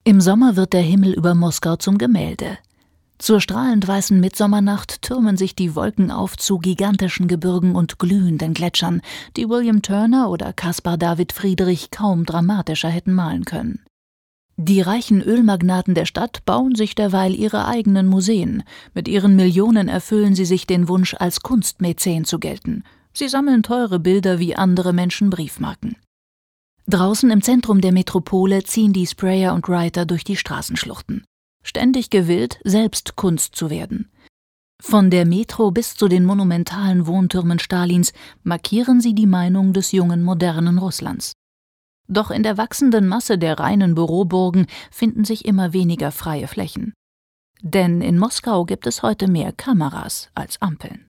Im Sommer wird der Himmel über Moskau zum Gemälde. Zur strahlend weißen Mitsommernacht türmen sich die Wolken auf zu gigantischen Gebirgen und glühenden Gletschern, die William Turner oder Caspar David Friedrich kaum dramatischer hätten malen können. Die reichen Ölmagnaten der Stadt bauen sich derweil ihre eigenen Museen. Mit ihren Millionen erfüllen sie sich den Wunsch, als Kunstmäzen zu gelten. Sie sammeln teure Bilder wie andere Menschen Briefmarken. Draußen im Zentrum der Metropole ziehen die Sprayer und Writer durch die Straßenschluchten. Ständig gewillt, selbst Kunst zu werden. Von der Metro bis zu den monumentalen Wohntürmen Stalins markieren sie die Meinung des jungen, modernen Russlands. Doch in der wachsenden Masse der reinen Büroburgen finden sich immer weniger freie Flächen. Denn in Moskau gibt es heute mehr Kameras als Ampeln.